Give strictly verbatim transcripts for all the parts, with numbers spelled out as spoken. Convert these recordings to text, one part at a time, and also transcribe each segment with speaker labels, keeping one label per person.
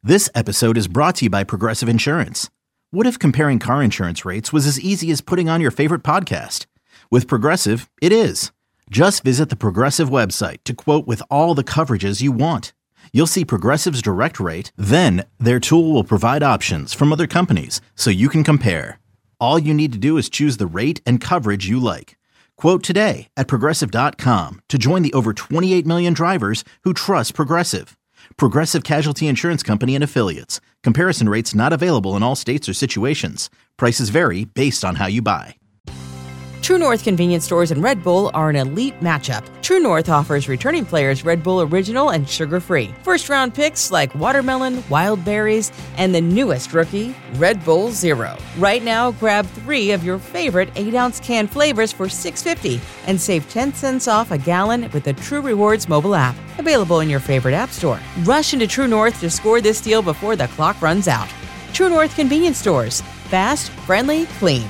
Speaker 1: This episode is brought to you by Progressive Insurance. What if comparing car insurance rates was as easy as putting on your favorite podcast? With Progressive, it is. Just visit the Progressive website to quote with all the coverages you want. You'll see Progressive's direct rate, then their tool will provide options from other companies so you can compare. All you need to do is choose the rate and coverage you like. Quote today at progressive dot com to join the over twenty-eight million drivers who trust Progressive. Progressive Casualty Insurance Company and Affiliates. Comparison rates not available in all states or situations. Prices vary based on how you buy.
Speaker 2: True North convenience stores and Red Bull are an elite matchup. True North offers returning players Red Bull Original and sugar-free. First-round picks like watermelon, wild berries, and the newest rookie, Red Bull Zero. Right now, grab three of your favorite eight-ounce can flavors for six dollars and fifty cents and save ten cents off a gallon with the True Rewards mobile app. Available in your favorite app store. Rush into True North to score this deal before the clock runs out. True North convenience stores. Fast, friendly, clean.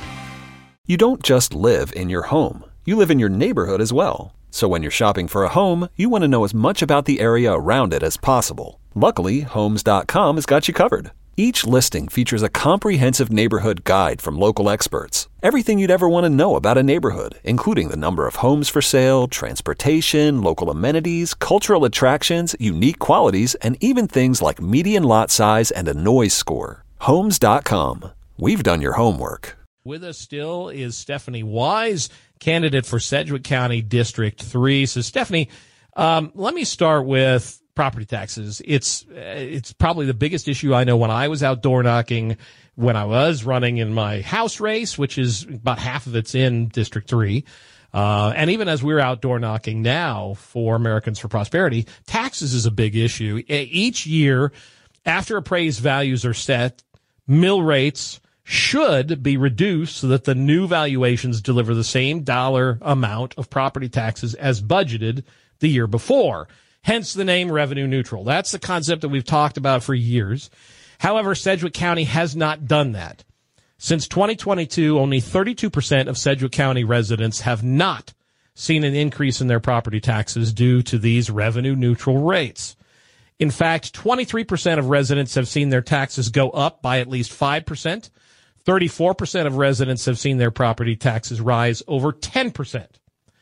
Speaker 3: You don't just live in your home. You live in your neighborhood as well. So when you're shopping for a home, you want to know as much about the area around it as possible. Luckily, Homes dot com has got you covered. Each listing features a comprehensive neighborhood guide from local experts. Everything you'd ever want to know about a neighborhood, including the number of homes for sale, transportation, local amenities, cultural attractions, unique qualities, and even things like median lot size and a noise score. Homes dot com. We've done your homework.
Speaker 4: With us still is Stephanie Wise, candidate for Sedgwick County District three. So, Stephanie, um, let me start with property taxes. It's it's probably the biggest issue I know when I was out door knocking, when I was running in my House race, which is about half of it's in District three. Uh, and even as we're out door knocking now for Americans for Prosperity, taxes is a big issue. Each year, after appraised values are set, mill rates should be reduced so that the new valuations deliver the same dollar amount of property taxes as budgeted the year before. Hence the name revenue neutral. That's the concept that we've talked about for years. However, Sedgwick County has not done that. Since twenty twenty-two, only thirty-two percent of Sedgwick County residents have not seen an increase in their property taxes due to these revenue neutral rates. In fact, twenty-three percent of residents have seen their taxes go up by at least five percent. thirty-four percent of residents have seen their property taxes rise over ten percent.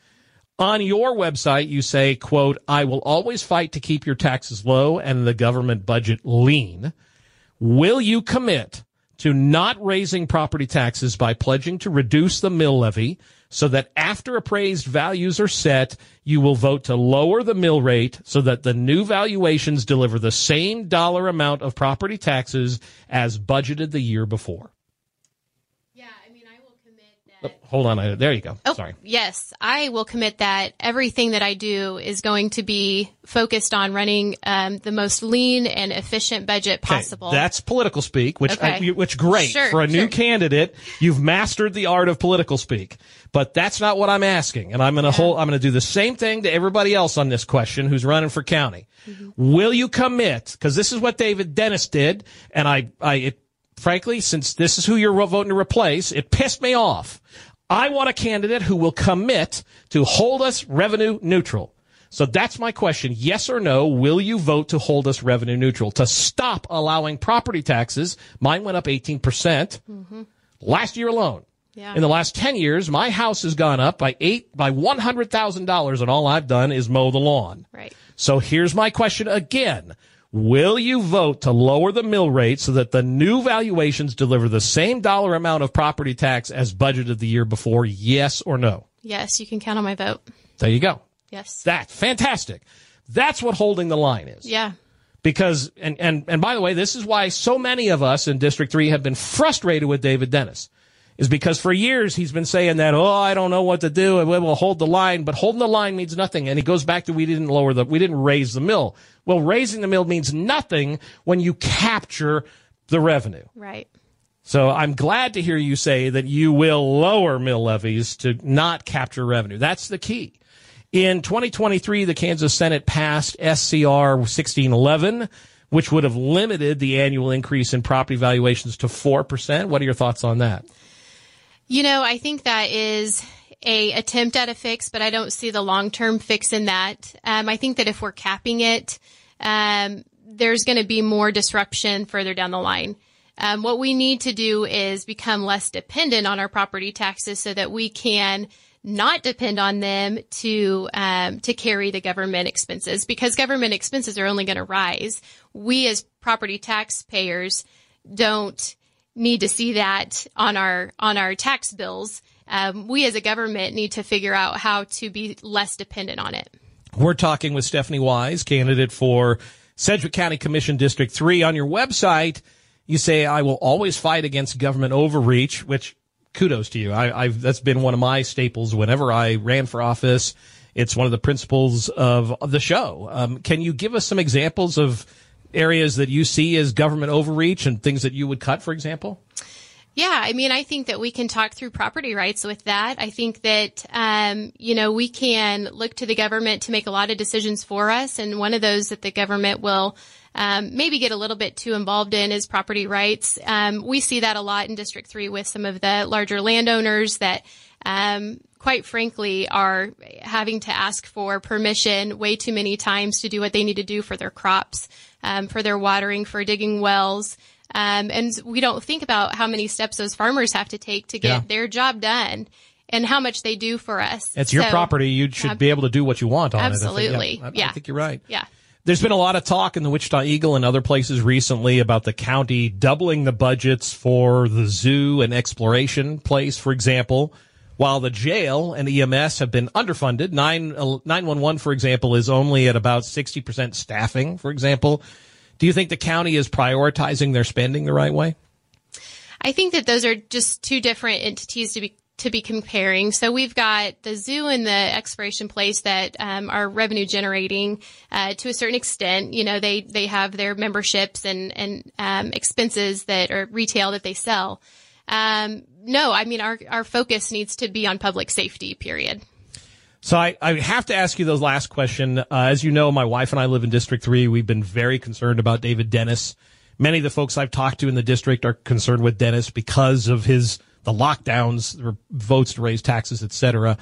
Speaker 4: On your website, you say, quote, I will always fight to keep your taxes low and the government budget lean. Will you commit to not raising property taxes by pledging to reduce the mill levy so that after appraised values are set, you will vote to lower the mill rate so that the new valuations deliver the same dollar amount of property taxes as budgeted the year before? Oh, hold on. I, there you go.
Speaker 5: Oh,
Speaker 4: Sorry.
Speaker 5: Yes, I will commit that everything that I do is going to be focused on running um, the most lean and efficient budget possible.
Speaker 4: Okay, that's political speak, which
Speaker 5: okay.
Speaker 4: I, which great.
Speaker 5: Sure,
Speaker 4: For a new
Speaker 5: sure.
Speaker 4: candidate, you've mastered the art of political speak. But that's not what I'm asking. And I'm going to
Speaker 5: Yeah.
Speaker 4: hold, I'm going to do the same thing to everybody else on this question who's running for county. Mm-hmm. Will you commit? Because this is what David Dennis did. And I, I, it, frankly, since this is who you're voting to replace, it pissed me off. I want a candidate who will commit to hold us revenue neutral. So that's my question. Yes or no, will you vote to hold us revenue neutral, to stop allowing property taxes? Mine went up eighteen percent mm-hmm. last year alone.
Speaker 5: Yeah.
Speaker 4: In the last ten years, my house has gone up by eight, by one hundred thousand dollars, and all I've done is mow the lawn.
Speaker 5: Right.
Speaker 4: So here's my question again. Will you vote to lower the mill rate so that the new valuations deliver the same dollar amount of property tax as budgeted the year before? Yes or no?
Speaker 5: Yes, you can count on my vote.
Speaker 4: There you go.
Speaker 5: Yes.
Speaker 4: That, fantastic. That's what holding the line is.
Speaker 5: Yeah.
Speaker 4: Because, and, and, and by the way, this is why so many of us in District three have been frustrated with David Dennis. Is because for years he's been saying that, oh, I don't know what to do, and we'll hold the line, but holding the line means nothing. And he goes back to we didn't lower the, we didn't raise the mill. Well, raising the mill means nothing when you capture the revenue.
Speaker 5: Right.
Speaker 4: So I'm glad to hear you say that you will lower mill levies to not capture revenue. That's the key. In twenty twenty-three, the Kansas Senate passed S C R sixteen eleven, which would have limited the annual increase in property valuations to four percent. What are your thoughts on that?
Speaker 5: You know, I think that is a attempt at a fix, but I don't see the long-term fix in that. Um, I think that if we're capping it, um, there's going to be more disruption further down the line. Um, what we need to do is become less dependent on our property taxes so that we can not depend on them to um, to carry the government expenses, because government expenses are only going to rise. We as property taxpayers don't need to see that on our on our tax bills. Um, we as a government need to figure out how to be less dependent on it.
Speaker 4: We're talking with Stephanie Wise, candidate for Sedgwick County Commission District three. On your website, you say, I will always fight against government overreach, which kudos to you. I, I've, that's been one of my staples whenever I ran for office. It's one of the principles of, of the show. Um, can you give us some examples of areas that you see as government overreach and things that you would cut, for example?
Speaker 5: Yeah, I mean, I think that we can talk through property rights with that. I think that, um, you know, we can look to the government to make a lot of decisions for us. And one of those that the government will um, maybe get a little bit too involved in is property rights. Um, we see that a lot in District three with some of the larger landowners that, um, quite frankly, are having to ask for permission way too many times to do what they need to do for their crops, um, for their watering, for digging wells. Um, and we don't think about how many steps those farmers have to take to get
Speaker 4: yeah.
Speaker 5: their job done and how much they do for us.
Speaker 4: It's your
Speaker 5: so,
Speaker 4: property. You should ab- be able to do what you want on
Speaker 5: absolutely.
Speaker 4: it. Absolutely. Yeah, I,
Speaker 5: yeah.
Speaker 4: I think you're right.
Speaker 5: Yeah.
Speaker 4: There's been a lot of talk in the Wichita Eagle and other places recently about the county doubling the budgets for the zoo and exploration place, for example, while the jail and E M S have been underfunded. nine one one, for example, is only at about sixty percent staffing, for example. Do you think the county is prioritizing their spending the right way?
Speaker 5: I think that those are just two different entities to be to be comparing. So we've got the zoo and the exploration place that um, are revenue generating uh, to a certain extent. You know, they they have their memberships and and um, expenses that are retail that they sell. Um, no, I mean our our focus needs to be on public safety. Period.
Speaker 4: So I, I have to ask you the last question. Uh, as you know, my wife and I live in District three. We've been very concerned about David Dennis. Many of the folks I've talked to in the district are concerned with Dennis because of his the lockdowns, votes to raise taxes, et cetera.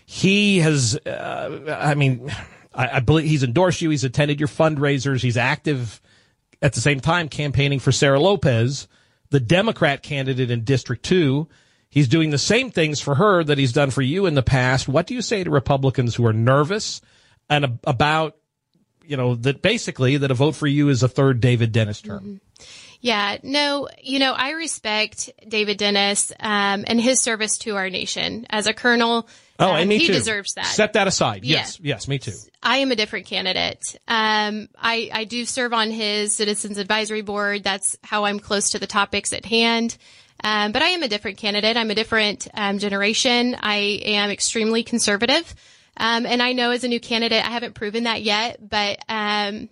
Speaker 4: He has, uh, I mean, I, I believe he's endorsed you. He's attended your fundraisers. He's active at the same time campaigning for Sarah Lopez, the Democrat candidate in District two. He's doing the same things for her that he's done for you in the past. What do you say to Republicans who are nervous and a, about, you know, that basically that a vote for you is a third David Dennis term?
Speaker 5: Mm-hmm. Yeah, no, you know, I respect David Dennis um, and his service to our nation as a colonel.
Speaker 4: Oh,
Speaker 5: um,
Speaker 4: and me
Speaker 5: he
Speaker 4: too.
Speaker 5: deserves that.
Speaker 4: Set that aside.
Speaker 5: Yeah.
Speaker 4: Yes, yes, me too.
Speaker 5: I am a different candidate. Um, I, I do serve on his Citizens Advisory Board. That's how I'm close to the topics at hand. Um, but I am a different candidate. I'm a different um, generation. I am extremely conservative. Um, and I know as a new candidate, I haven't proven that yet, but um,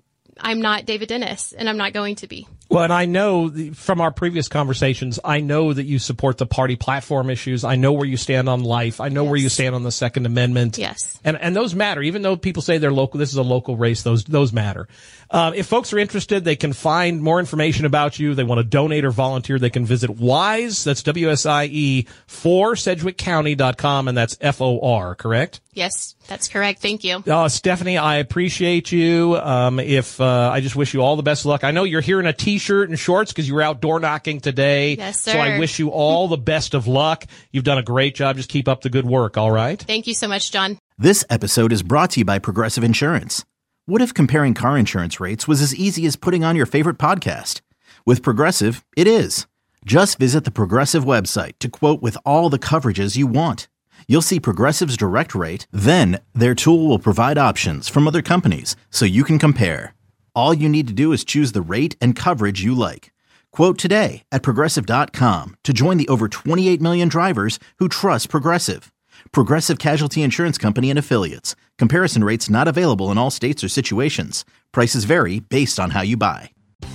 Speaker 5: I'm not David Dennis, and I'm not going to be.
Speaker 4: Well, and I know from our previous conversations, I know that you support the party platform issues. I know where you stand on life. I know
Speaker 5: yes.
Speaker 4: where you stand on the Second Amendment.
Speaker 5: Yes.
Speaker 4: And and those matter. Even though people say they're local, this is a local race, those those matter. Uh, if folks are interested, they can find more information about you. They want to donate or volunteer. They can visit WISE, that's W S I E, for Sedgwick County dot com, and that's F O R, correct?
Speaker 5: Yes, that's correct. Thank you.
Speaker 4: Uh, Stephanie, I appreciate you. Um, if uh, I just wish you all the best of luck. I know you're here in a T-shirt and shorts because you were out door knocking today.
Speaker 5: Yes, sir.
Speaker 4: So I wish you all the best of luck. You've done a great job. Just keep up the good work, all right?
Speaker 5: Thank you so much, John.
Speaker 1: This episode is brought to you by Progressive Insurance. What if comparing car insurance rates was as easy as putting on your favorite podcast? With Progressive, it is. Just visit the Progressive website to quote with all the coverages you want. You'll see Progressive's direct rate, then their tool will provide options from other companies so you can compare. All you need to do is choose the rate and coverage you like. Quote today at Progressive dot com to join the over twenty-eight million drivers who trust Progressive. Progressive Casualty Insurance Company and Affiliates. Comparison rates not available in all states or situations. Prices vary based on how you buy.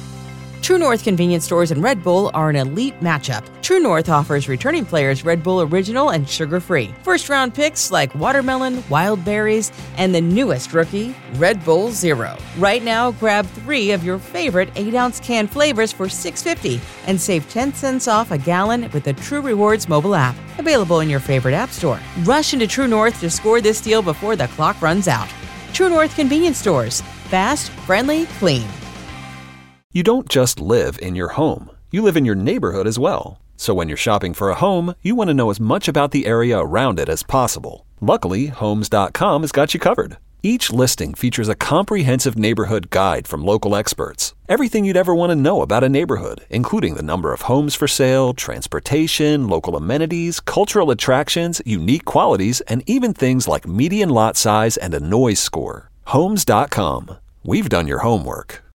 Speaker 2: True North convenience stores and Red Bull are an elite matchup. True North offers returning players Red Bull Original and sugar-free. First-round picks like watermelon, wild berries, and the newest rookie, Red Bull Zero. Right now, grab three of your favorite eight-ounce can flavors for six dollars and fifty cents and save ten cents off a gallon with the True Rewards mobile app. Available in your favorite app store. Rush into True North to score this deal before the clock runs out. True North convenience stores. Fast, friendly, clean.
Speaker 3: You don't just live in your home. You live in your neighborhood as well. So when you're shopping for a home, you want to know as much about the area around it as possible. Luckily, Homes dot com has got you covered. Each listing features a comprehensive neighborhood guide from local experts. Everything you'd ever want to know about a neighborhood, including the number of homes for sale, transportation, local amenities, cultural attractions, unique qualities, and even things like median lot size and a noise score. Homes dot com. We've done your homework.